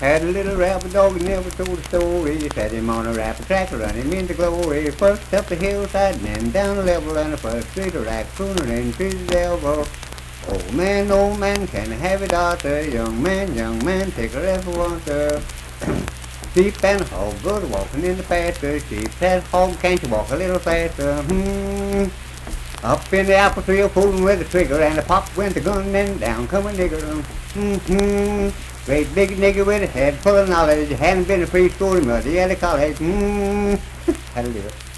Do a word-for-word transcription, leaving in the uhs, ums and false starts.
Had a little rabbit dog and never told a story. Set him on a rapid track, run him into glory. First up the hillside and then down the level, and the first street a raccoon and to the elbow. Old man, old man, can I have a daughter? Young man, young man, take her if you want her. Sheep and hog, good walking in the pasture. Sheep says, hog, can't you walk a little faster? Hmm. Up in the apple tree, pulling with the trigger, and the pop went the gun, and down come a nigger. Hmm. Great big nigger with a head full of knowledge. Hadn't been to preschool, mother, he had a college. Hmm. Had to do it.